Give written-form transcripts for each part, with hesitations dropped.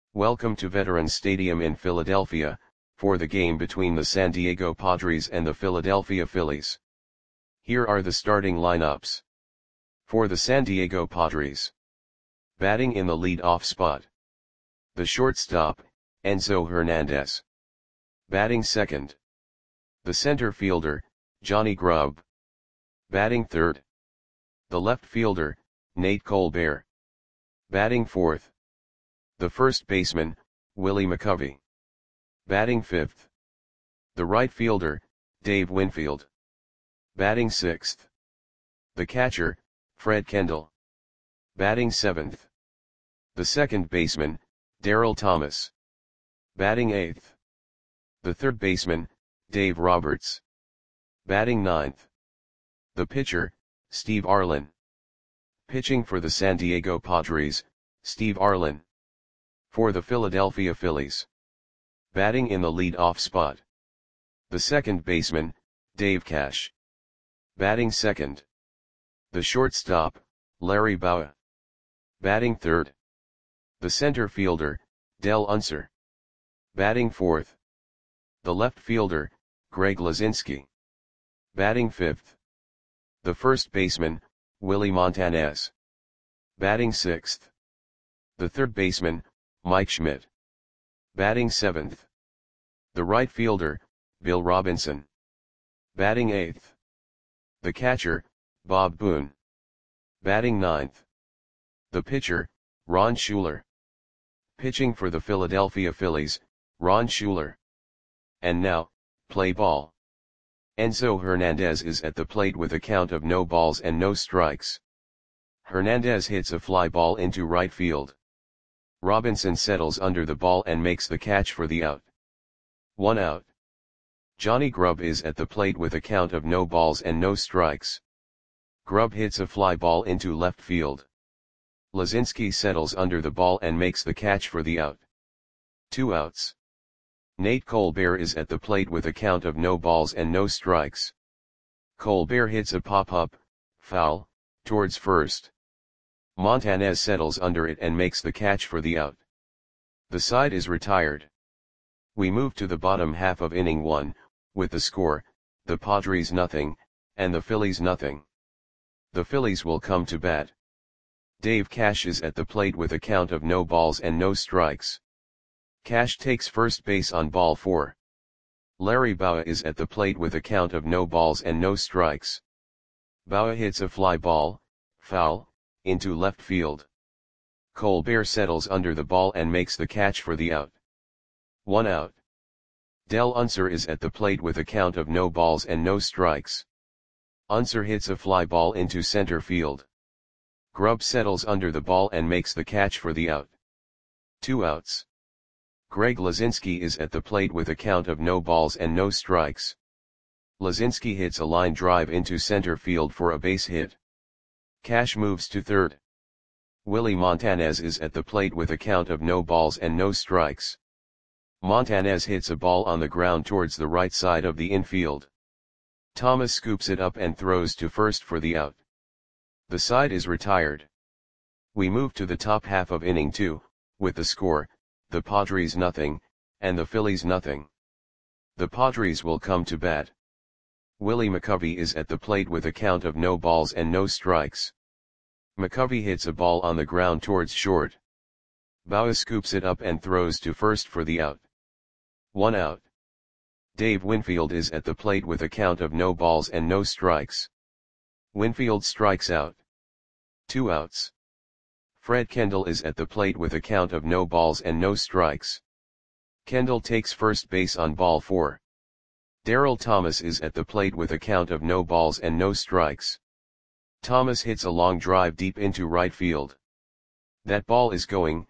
Welcome to Veterans Stadium in Philadelphia, for the game between the San Diego Padres and the Philadelphia Phillies. Here are the starting lineups. For the San Diego Padres. Batting in the lead-off spot. The shortstop, Enzo Hernandez. Batting second. The center fielder, Johnny Grubb. Batting third. The left fielder, Nate Colbert. Batting fourth. The first baseman, Willie McCovey. Batting fifth. The right fielder, Dave Winfield. Batting sixth. The catcher, Fred Kendall. Batting seventh. The second baseman, Daryl Thomas. Batting eighth. The third baseman, Dave Roberts. Batting ninth. The pitcher, Steve Arlen. Pitching for the San Diego Padres, Steve Arlen. For the Philadelphia Phillies. Batting in the lead-off spot. The second baseman, Dave Cash. Batting second. The shortstop, Larry Bowa. Batting third. The center fielder, Del Unser. Batting fourth. The left fielder, Greg Luzinski. Batting fifth. The first baseman, Willie Montanez. Batting sixth. The third baseman, Mike Schmidt. Batting seventh. The right fielder, Bill Robinson. Batting eighth. The catcher, Bob Boone. Batting ninth. The pitcher, Ron Schuler. Pitching for the Philadelphia Phillies, Ron Schuler. And now, play ball. Enzo Hernandez is at the plate with a count of no balls and no strikes. Hernandez hits a fly ball into right field. Robinson settles under the ball and makes the catch for the out. 1 out. Johnny Grubb is at the plate with a count of no balls and no strikes. Grubb hits a fly ball into left field. Luzinski settles under the ball and makes the catch for the out. 2 outs. Nate Colbert is at the plate with a count of no balls and no strikes. Colbert hits a pop-up, foul, towards first. Montanez settles under it and makes the catch for the out. The side is retired. We move to the bottom half of inning 1, with the score, the Padres nothing, and the Phillies nothing. The Phillies will come to bat. Dave Cash is at the plate with a count of no balls and no strikes. Cash takes first base on ball 4. Larry Bowa is at the plate with a count of no balls and no strikes. Bowa hits a fly ball, foul, into left field. Colbert settles under the ball and makes the catch for the out. 1 out. Del Unser is at the plate with a count of no balls and no strikes. Unser hits a fly ball into center field. Grubb settles under the ball and makes the catch for the out. 2 outs. Greg Luzinski is at the plate with a count of no balls and no strikes. Luzinski hits a line drive into center field for a base hit. Cash moves to third. Willie Montanez is at the plate with a count of no balls and no strikes. Montanez hits a ball on the ground towards the right side of the infield. Thomas scoops it up and throws to first for the out. The side is retired. We move to the top half of inning 2, with the score, the Padres nothing, and the Phillies nothing. The Padres will come to bat. Willie McCovey is at the plate with a count of no balls and no strikes. McCovey hits a ball on the ground towards short. Bowa scoops it up and throws to first for the out. 1 out. Dave Winfield is at the plate with a count of no balls and no strikes. Winfield strikes out. 2 outs. Fred Kendall is at the plate with a count of no balls and no strikes. Kendall takes first base on ball 4. Daryl Thomas is at the plate with a count of no balls and no strikes. Thomas hits a long drive deep into right field. That ball is gone.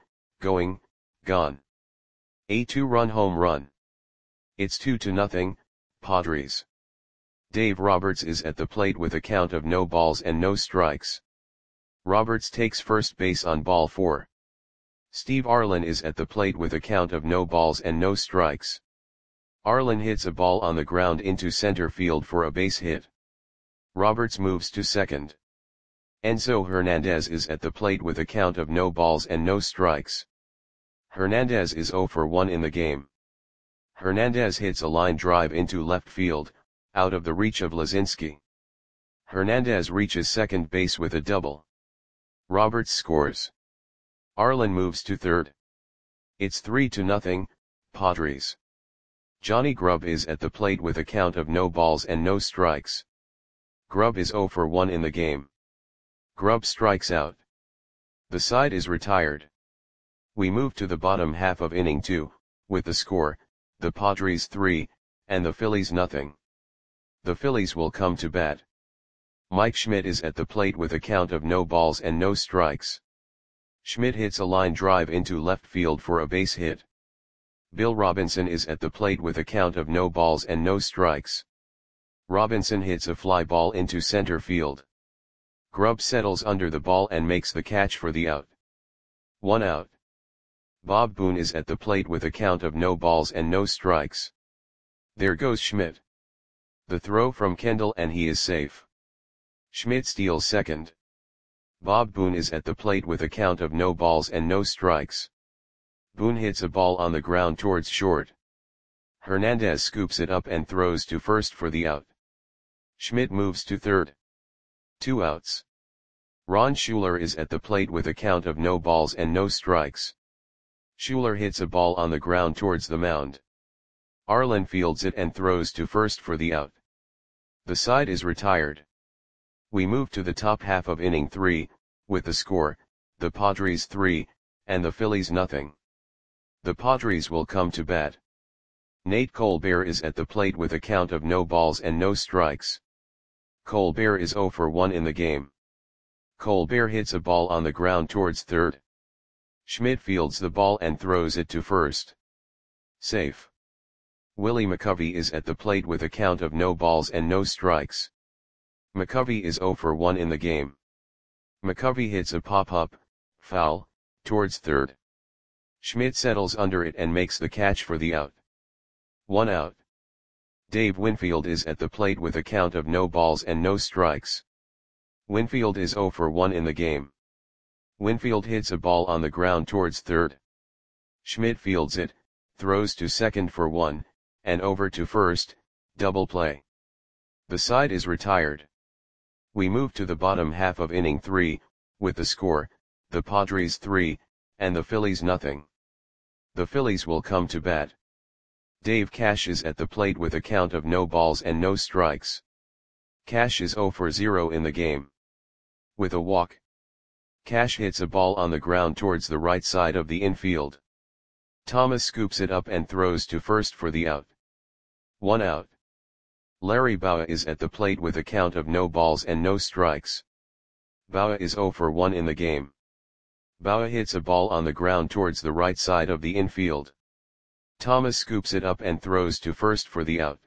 A 2-run home run. It's 2-0, Padres. Dave Roberts is at the plate with a count of no balls and no strikes. Roberts takes first base on ball 4. Steve Arlen is at the plate with a count of no balls and no strikes. Arlen hits a ball on the ground into center field for a base hit. Roberts moves to second. Enzo Hernandez is at the plate with a count of no balls and no strikes. Hernandez is 0 for 1 in the game. Hernandez hits a line drive into left field, out of the reach of Lazinski. Hernandez reaches second base with a double. Roberts scores. Arlen moves to third. It's 3-0, Padres. Johnny Grubb is at the plate with a count of no balls and no strikes. Grubb is 0 for 1 in the game. Grubb strikes out. The side is retired. We move to the bottom half of inning 2, with the score, the Padres 3, and the Phillies nothing. The Phillies will come to bat. Mike Schmidt is at the plate with a count of no balls and no strikes. Schmidt hits a line drive into left field for a base hit. Bill Robinson is at the plate with a count of no balls and no strikes. Robinson hits a fly ball into center field. Grubb settles under the ball and makes the catch for the out. 1 out. Bob Boone is at the plate with a count of no balls and no strikes. There goes Schmidt. The throw from Kendall and he is safe. Schmidt steals second. Bob Boone is at the plate with a count of no balls and no strikes. Boone hits a ball on the ground towards short. Hernandez scoops it up and throws to first for the out. Schmidt moves to third. 2 outs. Ron Schuler is at the plate with a count of no balls and no strikes. Schuler hits a ball on the ground towards the mound. Arlen fields it and throws to first for the out. The side is retired. We move to the top half of inning 3, with the score, the Padres 3, and the Phillies nothing. The Padres will come to bat. Nate Colbert is at the plate with a count of no balls and no strikes. Colbert is 0 for 1 in the game. Colbert hits a ball on the ground towards third. Schmidt fields the ball and throws it to first. Safe. Willie McCovey is at the plate with a count of no balls and no strikes. McCovey is 0 for 1 in the game. McCovey hits a pop-up, foul, towards third. Schmidt settles under it and makes the catch for the out. 1 out. Dave Winfield is at the plate with a count of no balls and no strikes. Winfield is 0 for 1 in the game. Winfield hits a ball on the ground towards third. Schmidt fields it, throws to second for 1, and over to first, double play. The side is retired. We move to the bottom half of inning 3, with the score, the Padres 3, and the Phillies nothing. The Phillies will come to bat. Dave Cash is at the plate with a count of no balls and no strikes. Cash is 0 for 0 in the game. With a walk. Cash hits a ball on the ground towards the right side of the infield. Thomas scoops it up and throws to first for the out. 1 out. Larry Bowa is at the plate with a count of no balls and no strikes. Bowa is 0 for 1 in the game. Bowa hits a ball on the ground towards the right side of the infield. Thomas scoops it up and throws to first for the out.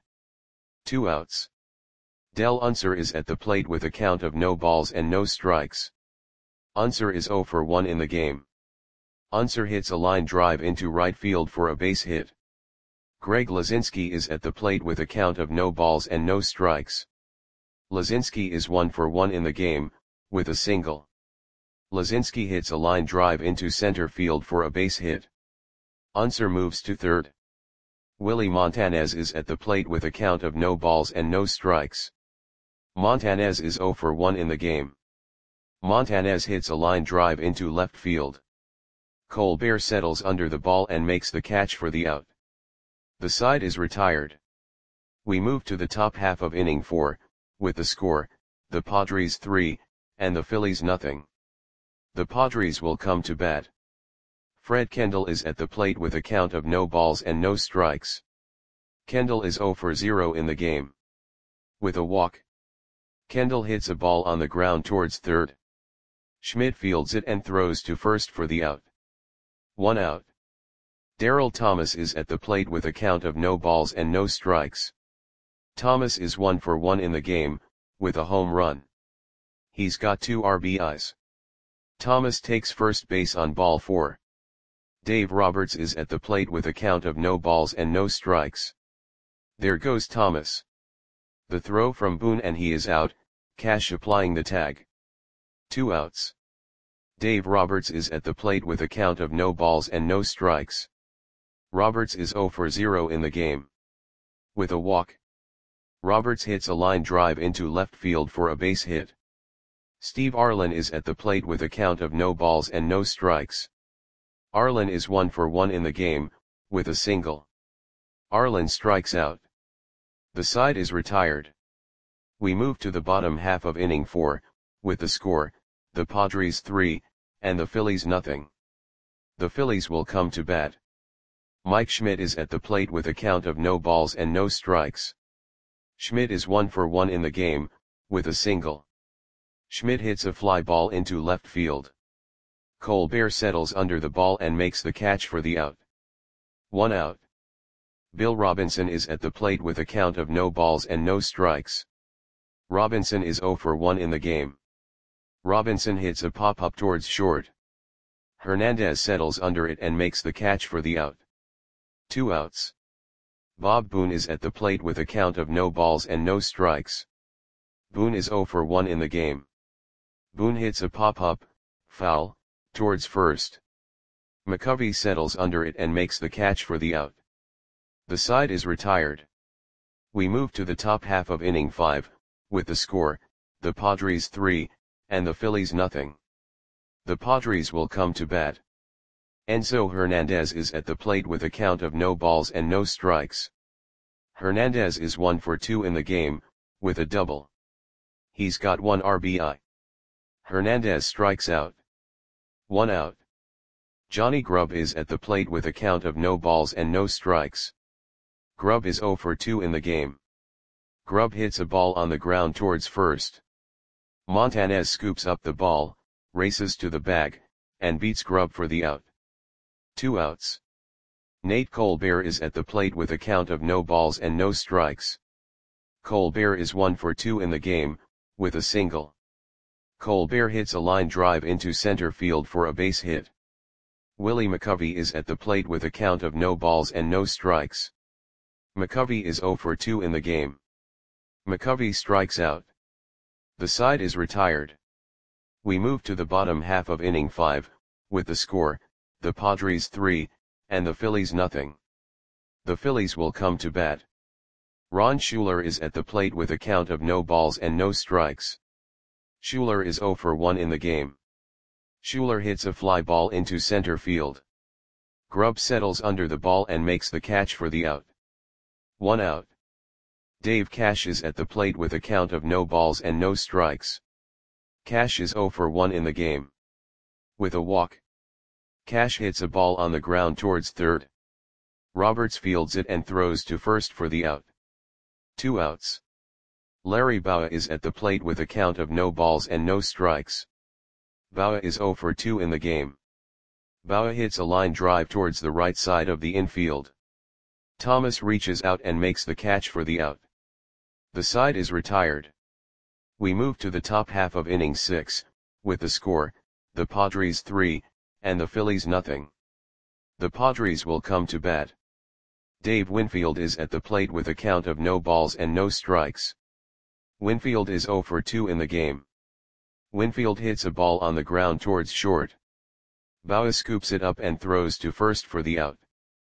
2 outs. Del Unser is at the plate with a count of no balls and no strikes. Unser is 0 for 1 in the game. Unser hits a line drive into right field for a base hit. Greg Lazinski is at the plate with a count of no balls and no strikes. Lazinski is 1 for 1 in the game, with a single. Lazinski hits a line drive into center field for a base hit. Unser moves to third. Willie Montanez is at the plate with a count of no balls and no strikes. Montanez is 0 for 1 in the game. Montanez hits a line drive into left field. Colbert settles under the ball and makes the catch for the out. The side is retired. We move to the top half of inning 4, with the score, the Padres 3, and the Phillies nothing. The Padres will come to bat. Fred Kendall is at the plate with a count of no balls and no strikes. Kendall is 0 for 0 in the game. With a walk. Kendall hits a ball on the ground towards third. Schmidt fields it and throws to first for the out. 1 out. Darryl Thomas is at the plate with a count of no balls and no strikes. Thomas is 1 for 1 in the game, with a home run. He's got 2 RBIs. Thomas takes first base on ball 4. Dave Roberts is at the plate with a count of no balls and no strikes. There goes Thomas. The throw from Boone and he is out, Cash applying the tag. 2 outs. Dave Roberts is at the plate with a count of no balls and no strikes. Roberts is 0 for 0 in the game. With a walk, Roberts hits a line drive into left field for a base hit. Steve Arlen is at the plate with a count of no balls and no strikes. Arlen is 1 for 1 in the game, with a single. Arlen strikes out. The side is retired. We move to the bottom half of inning 4, with the score, the Padres 3, and the Phillies nothing. The Phillies will come to bat. Mike Schmidt is at the plate with a count of no balls and no strikes. Schmidt is 1 for 1 in the game, with a single. Schmidt hits a fly ball into left field. Colbert settles under the ball and makes the catch for the out. 1 out. Bill Robinson is at the plate with a count of no balls and no strikes. Robinson is 0 for 1 in the game. Robinson hits a pop-up towards short. Hernandez settles under it and makes the catch for the out. 2 outs. Bob Boone is at the plate with a count of no balls and no strikes. Boone is 0 for 1 in the game. Boone hits a pop-up, foul, towards first. McCovey settles under it and makes the catch for the out. The side is retired. We move to the top half of inning 5, with the score, the Padres 3, and the Phillies nothing. The Padres will come to bat. Enzo Hernandez is at the plate with a count of no balls and no strikes. Hernandez is 1 for 2 in the game, with a double. He's got 1 RBI. Hernandez strikes out. 1 out. Johnny Grubb is at the plate with a count of no balls and no strikes. Grubb is 0 for 2 in the game. Grubb hits a ball on the ground towards first. Montanez scoops up the ball, races to the bag, and beats Grubb for the out. 2 outs. Nate Colbert is at the plate with a count of no balls and no strikes. Colbert is 1 for 2 in the game, with a single. Colbert hits a line drive into center field for a base hit. Willie McCovey is at the plate with a count of no balls and no strikes. McCovey is 0 for 2 in the game. McCovey strikes out. The side is retired. We move to the bottom half of inning 5, with the score, the Padres 3, and the Phillies nothing. The Phillies will come to bat. Ron Schuler is at the plate with a count of no balls and no strikes. Schuler is 0 for 1 in the game. Schuler hits a fly ball into center field. Grubb settles under the ball and makes the catch for the out. 1 out. Dave Cash is at the plate with a count of no balls and no strikes. Cash is 0 for 1 in the game. With a walk, Cash hits a ball on the ground towards third. Roberts fields it and throws to first for the out. 2 outs. Larry Bowa is at the plate with a count of no balls and no strikes. Bowa is 0 for 2 in the game. Bowa hits a line drive towards the right side of the infield. Thomas reaches out and makes the catch for the out. The side is retired. We move to the top half of inning 6, with the score, the Padres 3, and the Phillies nothing. The Padres will come to bat. Dave Winfield is at the plate with a count of no balls and no strikes. Winfield is 0 for 2 in the game. Winfield hits a ball on the ground towards short. Bowa scoops it up and throws to first for the out.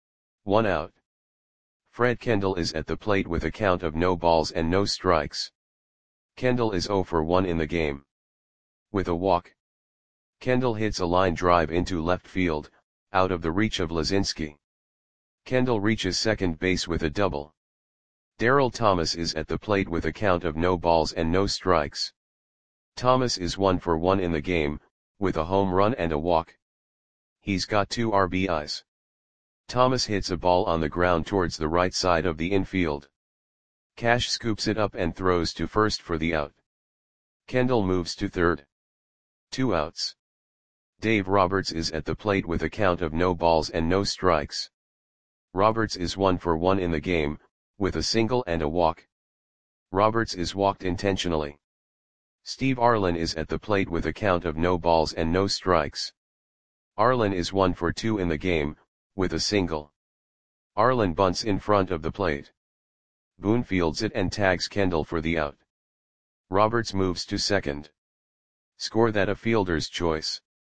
1 out. Fred Kendall is at the plate with a count of no balls and no strikes. Kendall is 0 for 1 in the game. With a walk, Kendall hits a line drive into left field, out of the reach of Lazinski. Kendall reaches second base with a double. Darryl Thomas is at the plate with a count of no balls and no strikes. Thomas is 1 for 1 in the game, with a home run and a walk. He's got 2 RBIs. Thomas hits a ball on the ground towards the right side of the infield. Cash scoops it up and throws to first for the out. Kendall moves to third. 2 outs. Dave Roberts is at the plate with a count of no balls and no strikes. Roberts is 1 for 1 in the game, with a single and a walk. Roberts is walked intentionally. Steve Arlen is at the plate with a count of no balls and no strikes. Arlen is 1 for 2 in the game, with a single. Arlen bunts in front of the plate. Boone fields it and tags Kendall for the out. Roberts moves to second. Score that a fielder's choice.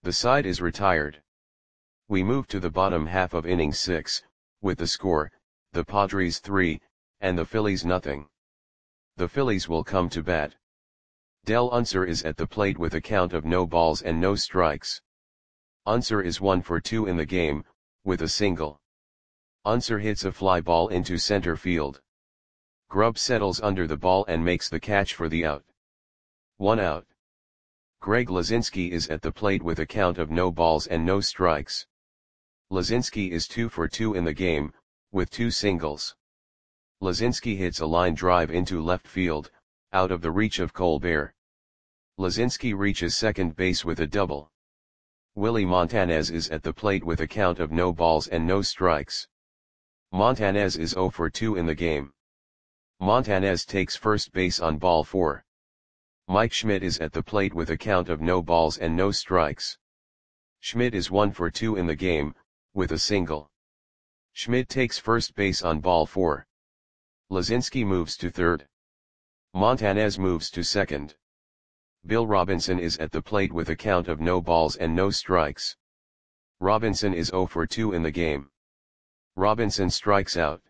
The side is retired. We move to the bottom half of inning 6, with the score, the Padres 3, and the Phillies nothing. The Phillies will come to bat. Del Unser is at the plate with a count of no balls and no strikes. Unser is 1 for 2 in the game, with a single. Unser hits a fly ball into center field. Grubb settles under the ball and makes the catch for the out. 1 out. Greg Lazinski is at the plate with a count of no balls and no strikes. Lazinski is 2 for 2 in the game, with 2 singles. Lazinski hits a line drive into left field, out of the reach of Colbert. Lazinski reaches second base with a double. Willie Montanez is at the plate with a count of no balls and no strikes. Montanez is 0 for 2 in the game. Montanez takes first base on ball 4. Mike Schmidt is at the plate with a count of no balls and no strikes. Schmidt is 1 for 2 in the game, with a single. Schmidt takes first base on ball 4. Lazinski moves to third. Montanez moves to second. Bill Robinson is at the plate with a count of no balls and no strikes. Robinson is 0 for 2 in the game. Robinson strikes out.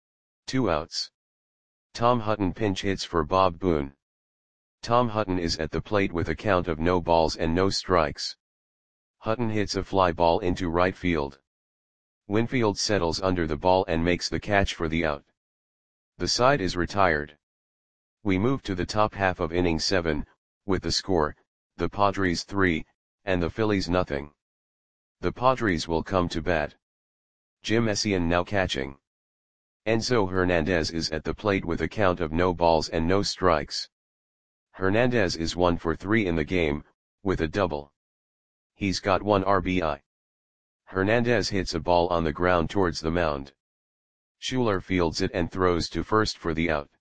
2 outs. Tom Hutton pinch hits for Bob Boone. Tom Hutton is at the plate with a count of no balls and no strikes. Hutton hits a fly ball into right field. Winfield settles under the ball and makes the catch for the out. The side is retired. We move to the top half of inning 7, with the score, the Padres 3, and the Phillies nothing. The Padres will come to bat. Jim Essien now catching. Enzo Hernandez is at the plate with a count of no balls and no strikes. Hernandez is 1 for 3 in the game, with a double. He's got 1 RBI. Hernandez hits a ball on the ground towards the mound. Schuler fields it and throws to first for the out.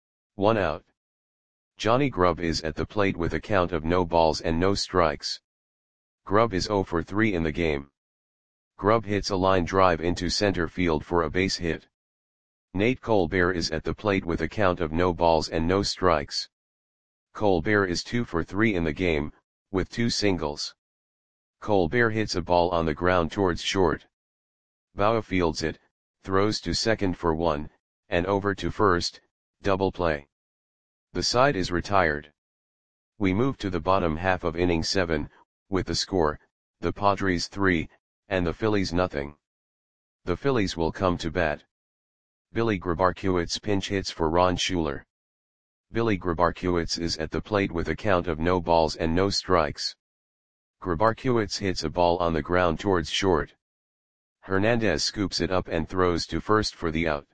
1 out. Johnny Grubb is at the plate with a count of no balls and no strikes. Grubb is 0 for 3 in the game. Grubb hits a line drive into center field for a base hit. Nate Colbert is at the plate with a count of no balls and no strikes. Colbert is 2 for 3 in the game, with 2 singles. Colbert hits a ball on the ground towards short. Bauer fields it, throws to second for 1, and over to first, double play. The side is retired. We move to the bottom half of inning 7, with the score, the Padres 3, and the Phillies nothing. The Phillies will come to bat. Billy Grabarkiewicz pinch hits for Ron Schuler. Billy Grabarkiewicz is at the plate with a count of no balls and no strikes. Grabarkiewicz hits a ball on the ground towards short. Hernandez scoops it up and throws to first for the out.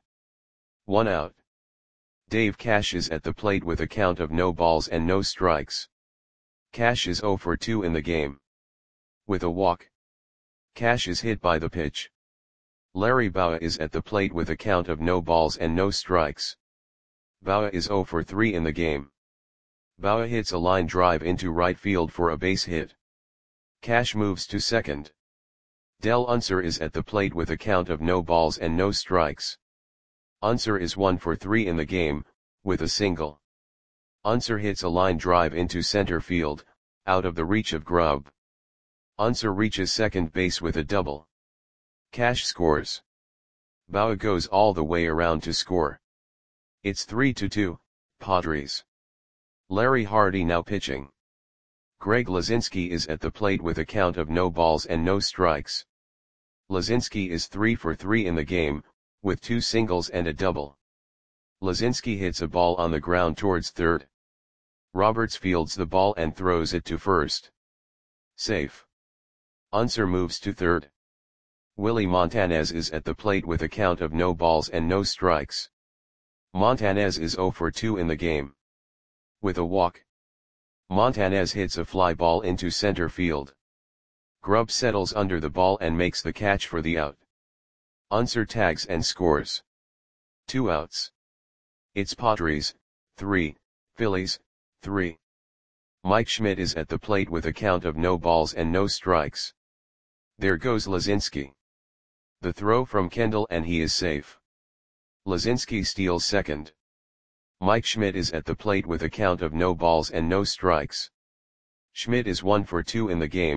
1 out. Dave Cash is at the plate with a count of no balls and no strikes. Cash is 0 for 2 in the game. With a walk. Cash is hit by the pitch. Larry Bowa is at the plate with a count of no balls and no strikes. Bowa is 0 for 3 in the game. Bowa hits a line drive into right field for a base hit. Cash moves to second. Del Unser is at the plate with a count of no balls and no strikes. Unser is 1 for 3 in the game, with a single. Unser hits a line drive into center field, out of the reach of Grubb. Unser reaches second base with a double. Cash scores. Bowa goes all the way around to score. It's 3-2, Padres. Larry Hardy now pitching. Greg Lazinski is at the plate with a count of no balls and no strikes. Lazinski is 3 for 3 in the game, with 2 singles and a double. Lazinski hits a ball on the ground towards third. Roberts fields the ball and throws it to first. Safe. Unser moves to third. Willie Montanez is at the plate with a count of no balls and no strikes. Montanez is 0 for 2 in the game. With a walk. Montanez hits a fly ball into center field. Grubb settles under the ball and makes the catch for the out. Unser tags and scores. 2 outs. It's Padres, 3, Phillies, 3. Mike Schmidt is at the plate with a count of no balls and no strikes. There goes Lazinski. The throw from Kendall and he is safe. Lazinski steals second. Mike Schmidt is at the plate with a count of no balls and no strikes. Schmidt is 1 for 2 in the game,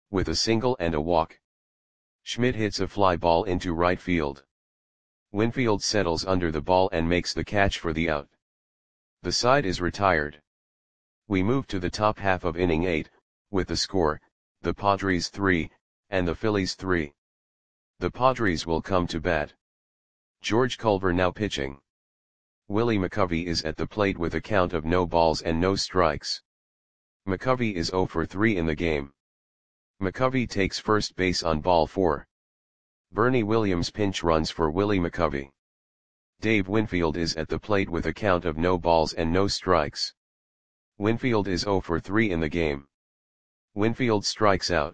with a single and a walk. Schmidt hits a fly ball into right field. Winfield settles under the ball and makes the catch for the out. The side is retired. We move to the top half of inning 8, with the score, the Padres 3, and the Phillies 3. The Padres will come to bat. George Culver now pitching. Willie McCovey is at the plate with a count of no balls and no strikes. McCovey is 0 for 3 in the game. McCovey takes first base on ball 4. Bernie Williams pinch runs for Willie McCovey. Dave Winfield is at the plate with a count of no balls and no strikes. Winfield is 0 for 3 in the game. Winfield strikes out.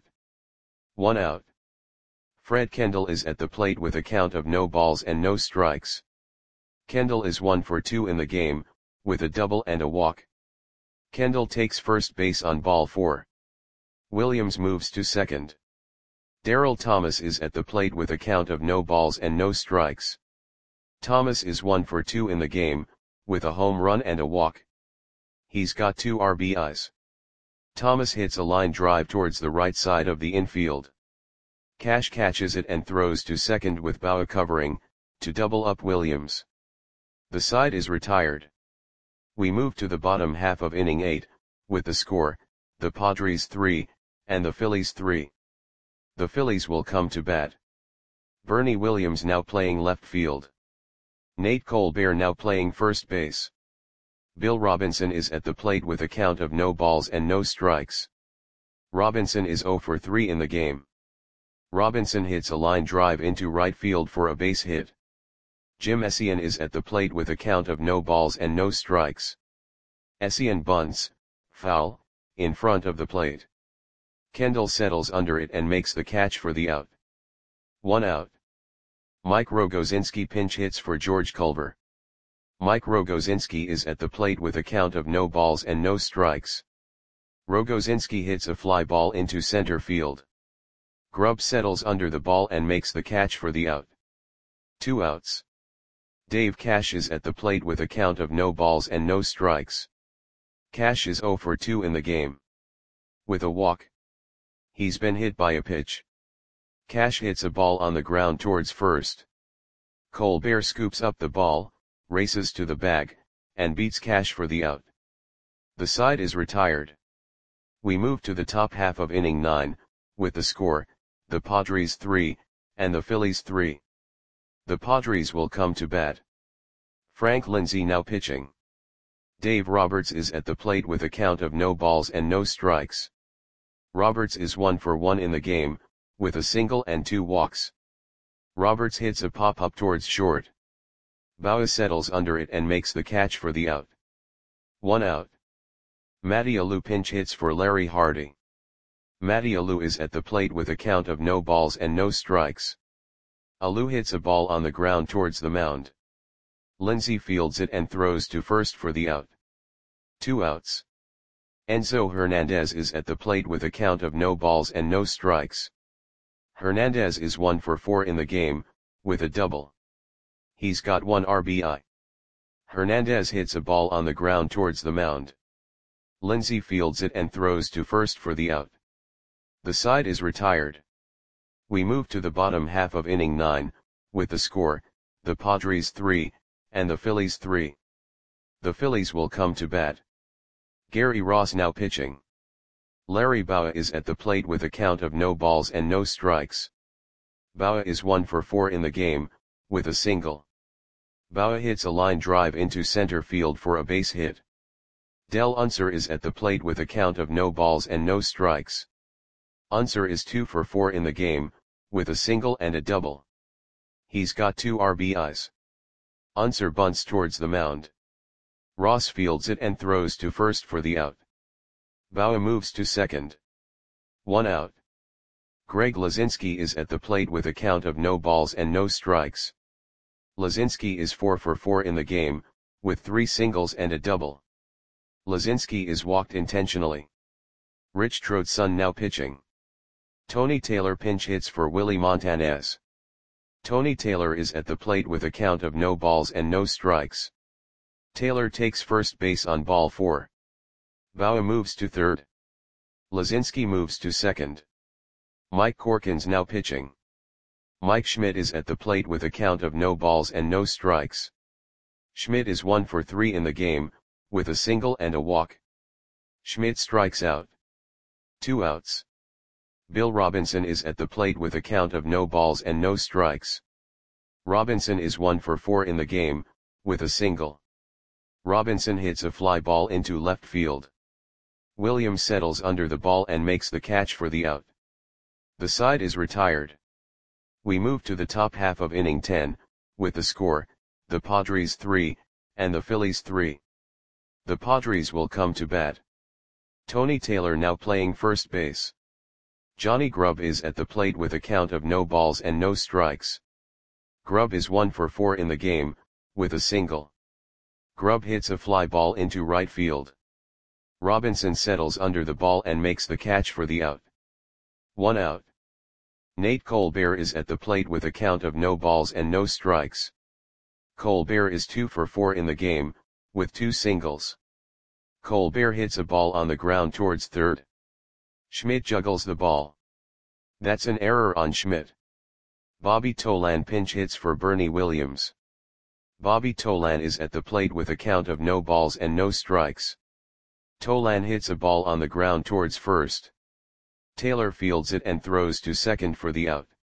1 out. Fred Kendall is at the plate with a count of no balls and no strikes. Kendall is 1 for 2 in the game, with a double and a walk. Kendall takes first base on ball 4. Williams moves to second. Darryl Thomas is at the plate with a count of no balls and no strikes. Thomas is 1 for 2 in the game, with a home run and a walk. He's got 2 RBIs. Thomas hits a line drive towards the right side of the infield. Cash catches it and throws to second with Bauer covering, to double up Williams. The side is retired. We move to the bottom half of inning 8, with the score, the Padres 3, and the Phillies 3. The Phillies will come to bat. Bernie Williams now playing left field. Nate Colbert now playing first base. Bill Robinson is at the plate with a count of no balls and no strikes. Robinson is 0 for 3 in the game. Robinson hits a line drive into right field for a base hit. Jim Essien is at the plate with a count of no balls and no strikes. Essien bunts, foul, in front of the plate. Kendall settles under it and makes the catch for the out. 1 out. Mike Rogozinski pinch hits for George Culver. Mike Rogozinski is at the plate with a count of no balls and no strikes. Rogozinski hits a fly ball into center field. Grubb settles under the ball and makes the catch for the out. 2 outs. Dave Cash is at the plate with a count of no balls and no strikes. Cash is 0 for 2 in the game. With a walk. He's been hit by a pitch. Cash hits a ball on the ground towards first. Colbert scoops up the ball, races to the bag, and beats Cash for the out. The side is retired. We move to the top half of inning 9, with the score, the Padres 3, and the Phillies 3. The Padres will come to bat. Frank Lindsay now pitching. Dave Roberts is at the plate with a count of no balls and no strikes. Roberts is 1 for 1 in the game, with a single and 2 walks. Roberts hits a pop-up towards short. Bauer settles under it and makes the catch for the out. 1 out. Matty Alou pinch hits for Larry Hardy. Matty Alou is at the plate with a count of no balls and no strikes. Alou hits a ball on the ground towards the mound. Lindsay fields it and throws to first for the out. 2 outs. Enzo Hernandez is at the plate with a count of no balls and no strikes. Hernandez is 1 for 4 in the game, with a double. He's got 1 RBI. Hernandez hits a ball on the ground towards the mound. Lindsay fields it and throws to first for the out. The side is retired. We move to the bottom half of inning 9, with the score, the Padres 3, and the Phillies 3. The Phillies will come to bat. Gary Ross now pitching. Larry Bauer is at the plate with a count of no balls and no strikes. Bauer is 1 for 4 in the game, with a single. Bauer hits a line drive into center field for a base hit. Del Unser is at the plate with a count of no balls and no strikes. Unser is 2 for 4 in the game, with a single and a double. He's got 2 RBIs. Unser bunts towards the mound. Ross fields it and throws to first for the out. Bauer moves to second. 1 out. Greg Lazinski is at the plate with a count of no balls and no strikes. Lazinski is 4 for 4 in the game, with 3 singles and a double. Lazinski is walked intentionally. Rich Trotson now pitching. Tony Taylor pinch hits for Willie Montanez. Tony Taylor is at the plate with a count of no balls and no strikes. Taylor takes first base on ball 4. Bauer moves to third. Lazinski moves to second. Mike Corkins now pitching. Mike Schmidt is at the plate with a count of no balls and no strikes. Schmidt is 1 for 3 in the game, with a single and a walk. Schmidt strikes out. 2 outs. Bill Robinson is at the plate with a count of no balls and no strikes. Robinson is 1 for 4 in the game, with a single. Robinson hits a fly ball into left field. Williams settles under the ball and makes the catch for the out. The side is retired. We move to the top half of inning 10, with the score, the Padres 3, and the Phillies 3. The Padres will come to bat. Tony Taylor now playing first base. Johnny Grubb is at the plate with a count of no balls and no strikes. Grubb is 1 for 4 in the game, with a single. Grubb hits a fly ball into right field. Robinson settles under the ball and makes the catch for the out. 1 out. Nate Colbert is at the plate with a count of no balls and no strikes. Colbert is 2 for 4 in the game, with 2 singles. Colbert hits a ball on the ground towards third. Schmidt juggles the ball. That's an error on Schmidt. Bobby Tolan pinch hits for Bernie Williams. Bobby Tolan is at the plate with a count of no balls and no strikes. Tolan hits a ball on the ground towards first. Taylor fields it and throws to second for the out.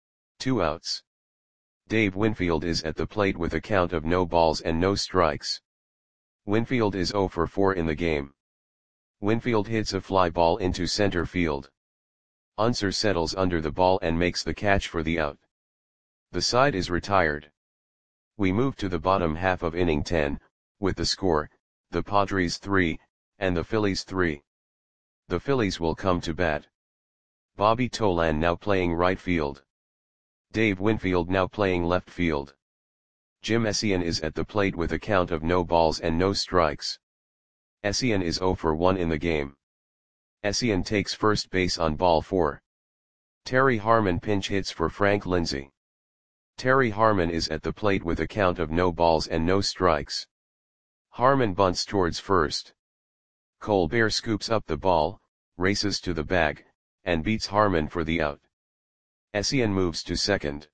2 outs. Dave Winfield is at the plate with a count of no balls and no strikes. Winfield is 0 for 4 in the game. Winfield hits a fly ball into center field. Unser settles under the ball and makes the catch for the out. The side is retired. We move to the bottom half of inning 10, with the score, the Padres 3, and the Phillies 3. The Phillies will come to bat. Bobby Tolan now playing right field. Dave Winfield now playing left field. Jim Essien is at the plate with a count of no balls and no strikes. Essien is 0 for 1 in the game. Essien takes first base on ball 4. Terry Harmon pinch hits for Frank Lindsay. Terry Harmon is at the plate with a count of no balls and no strikes. Harmon bunts towards first. Colbert scoops up the ball, races to the bag, and beats Harmon for the out. Essien moves to second.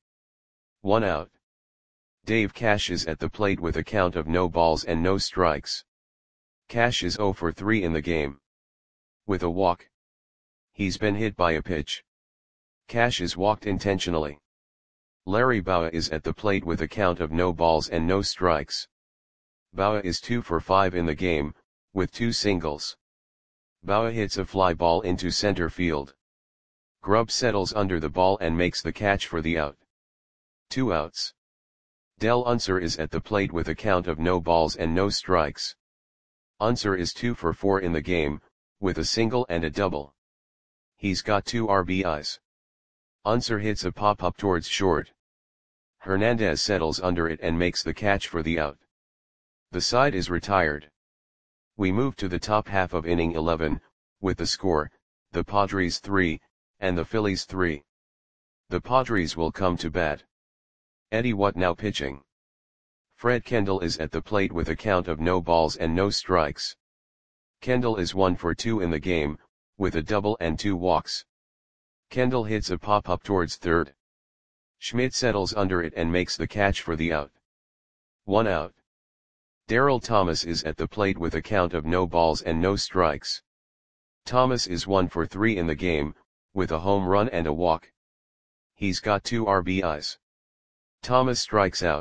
1 out. Dave Cash is at the plate with a count of no balls and no strikes. Cash is 0 for 3 in the game. With a walk. He's been hit by a pitch. Cash is walked intentionally. Larry Bowa is at the plate with a count of no balls and no strikes. Bowa is 2 for 5 in the game, with 2 singles. Bowa hits a fly ball into center field. Grubb settles under the ball and makes the catch for the out. 2 outs. Del Unser is at the plate with a count of no balls and no strikes. Unser is 2 for 4 in the game, with a single and a double. He's got 2 RBIs. Unser hits a pop-up towards short. Hernandez settles under it and makes the catch for the out. The side is retired. We move to the top half of inning 11, with the score, the Padres 3, and the Phillies 3. The Padres will come to bat. Eddie Watt now pitching. Fred Kendall is at the plate with a count of no balls and no strikes. Kendall is 1 for 2 in the game, with a double and 2 walks. Kendall hits a pop-up towards third. Schmidt settles under it and makes the catch for the out. 1 out. Darryl Thomas is at the plate with a count of no balls and no strikes. Thomas is 1 for 3 in the game, with a home run and a walk. He's got 2 RBIs. Thomas strikes out.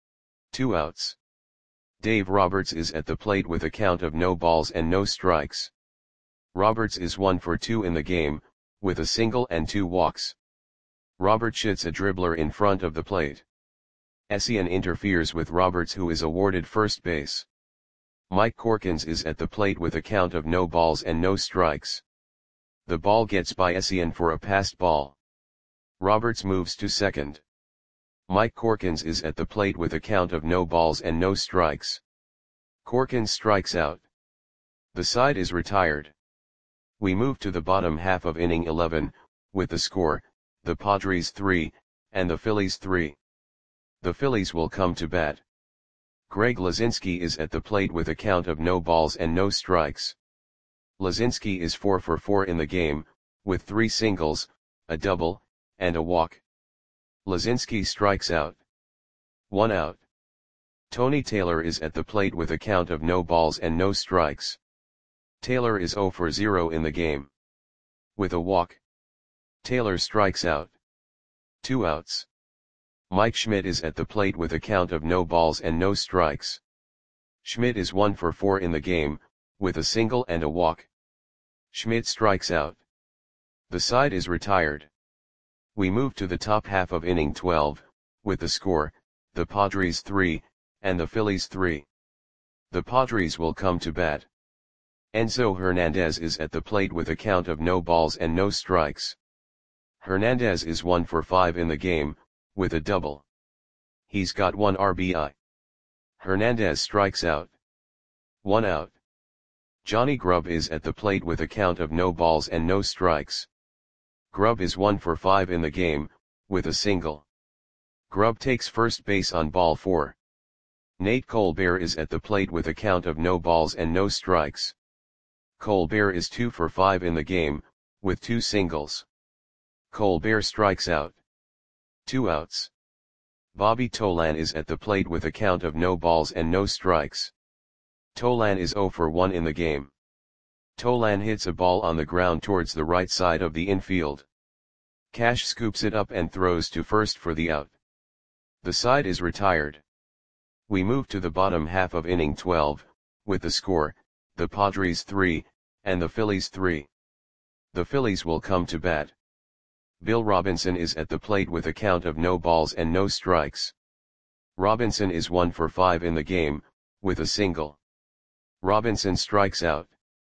2 outs. Dave Roberts is at the plate with a count of no balls and no strikes. Roberts is 1 for 2 in the game, with a single and 2 walks. Roberts hits a dribbler in front of the plate. Essien interferes with Roberts, who is awarded first base. Mike Corkins is at the plate with a count of no balls and no strikes. The ball gets by Essien for a passed ball. Roberts moves to second. Mike Corkins is at the plate with a count of no balls and no strikes. Corkins strikes out. The side is retired. We move to the bottom half of inning 11, with the score, the Padres 3, and the Phillies 3. The Phillies will come to bat. Greg Lazinski is at the plate with a count of no balls and no strikes. Lazinski is 4 for 4 in the game, with 3 singles, a double, and a walk. Lazinski strikes out. 1 out. Tony Taylor is at the plate with a count of no balls and no strikes. Taylor is 0 for 0 in the game. With a walk, Taylor strikes out. 2 outs. Mike Schmidt is at the plate with a count of no balls and no strikes. Schmidt is 1 for 4 in the game, with a single and a walk. Schmidt strikes out. The side is retired. We move to the top half of inning 12, with the score, the Padres 3, and the Phillies 3. The Padres will come to bat. Enzo Hernandez is at the plate with a count of no balls and no strikes. Hernandez is 1 for 5 in the game, with a double. He's got 1 RBI. Hernandez strikes out. 1 out. Johnny Grubb is at the plate with a count of no balls and no strikes. Grubb is 1 for 5 in the game, with a single. Grubb takes first base on ball 4. Nate Colbert is at the plate with a count of no balls and no strikes. Colbert is 2 for 5 in the game, with 2 singles. Colbert strikes out. 2 outs. Bobby Tolan is at the plate with a count of no balls and no strikes. Tolan is 0 for 1 in the game. Tolan hits a ball on the ground towards the right side of the infield. Cash scoops it up and throws to first for the out. The side is retired. We move to the bottom half of inning 12, with the score, the Padres 3, and the Phillies 3. The Phillies will come to bat. Bill Robinson is at the plate with a count of no balls and no strikes. Robinson is 1 for 5 in the game, with a single. Robinson strikes out.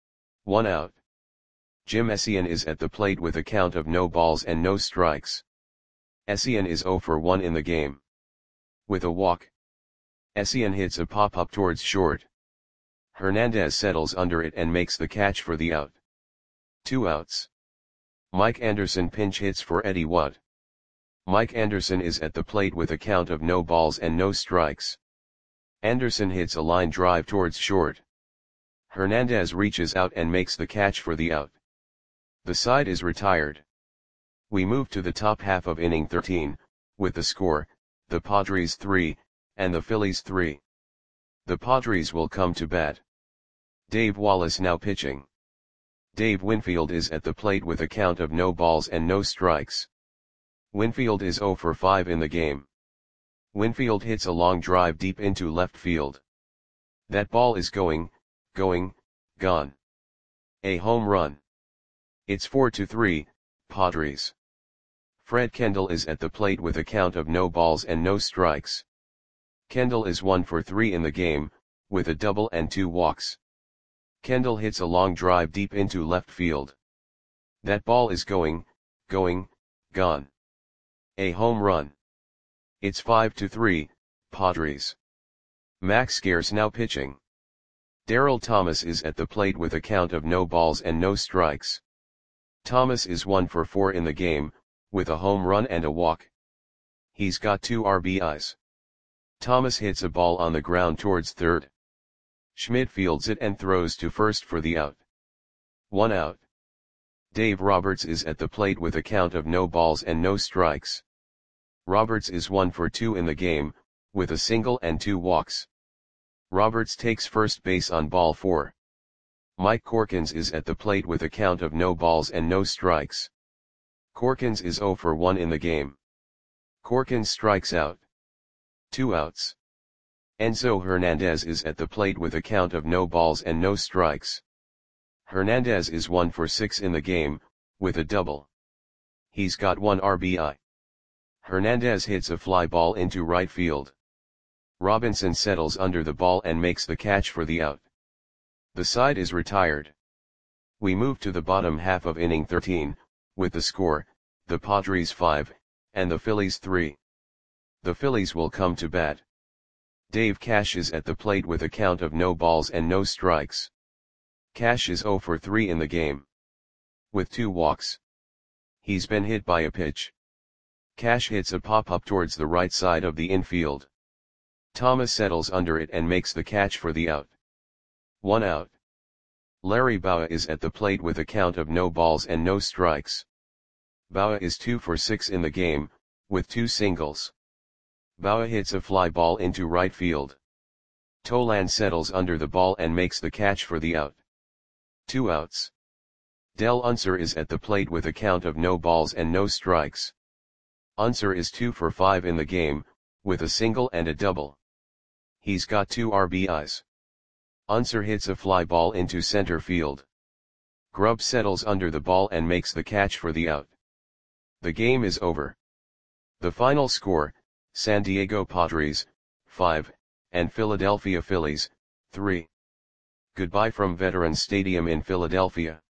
1 out. Jim Essien is at the plate with a count of no balls and no strikes. Essien is 0 for 1 in the game. With a walk, Essien hits a pop-up towards short. Hernandez settles under it and makes the catch for the out. 2 outs. Mike Anderson pinch hits for Eddie Watt. Mike Anderson is at the plate with a count of no balls and no strikes. Anderson hits a line drive towards short. Hernandez reaches out and makes the catch for the out. The side is retired. We move to the top half of inning 13, with the score, the Padres 3, and the Phillies 3. The Padres will come to bat. Dave Wallace now pitching. Dave Winfield is at the plate with a count of no balls and no strikes. Winfield is 0 for 5 in the game. Winfield hits a long drive deep into left field. That ball is going, gone. A home run. It's 4-3, Padres. Fred Kendall is at the plate with a count of no balls and no strikes. Kendall is 1 for 3 in the game, with a double and 2 walks. Kendall hits a long drive deep into left field. That ball is going, gone. A home run. It's 5-3, Padres. Max Scherz now pitching. Darryl Thomas is at the plate with a count of no balls and no strikes. Thomas is 1 for 4 in the game, with a home run and a walk. He's got 2 RBIs. Thomas hits a ball on the ground towards third. Schmidt fields it and throws to first for the out. 1 out. Dave Roberts is at the plate with a count of no balls and no strikes. Roberts is 1 for 2 in the game, with a single and 2 walks. Roberts takes first base on ball 4. Mike Corkins is at the plate with a count of no balls and no strikes. Corkins is 0 for 1 in the game. Corkins strikes out. 2 outs. Enzo Hernandez is at the plate with a count of no balls and no strikes. Hernandez is 1 for 6 in the game, with a double. He's got 1 RBI. Hernandez hits a fly ball into right field. Robinson settles under the ball and makes the catch for the out. The side is retired. We move to the bottom half of inning 13, with the score, the Padres 5, and the Phillies 3. The Phillies will come to bat. Dave Cash is at the plate with a count of no balls and no strikes. Cash is 0 for 3 in the game. With 2 walks. He's been hit by a pitch. Cash hits a pop-up towards the right side of the infield. Thomas settles under it and makes the catch for the out. 1 out. Larry Bowa is at the plate with a count of no balls and no strikes. Bauer is 2 for 6 in the game, with 2 singles. Bauer hits a fly ball into right field. Toland settles under the ball and makes the catch for the out. 2 outs. Del Unser is at the plate with a count of no balls and no strikes. Unser is 2 for 5 in the game, with a single and a double. He's got 2 RBIs. Unser hits a fly ball into center field. Grubb settles under the ball and makes the catch for the out. The game is over. The final score, San Diego Padres, 5, and Philadelphia Phillies, 3. Goodbye from Veterans Stadium in Philadelphia.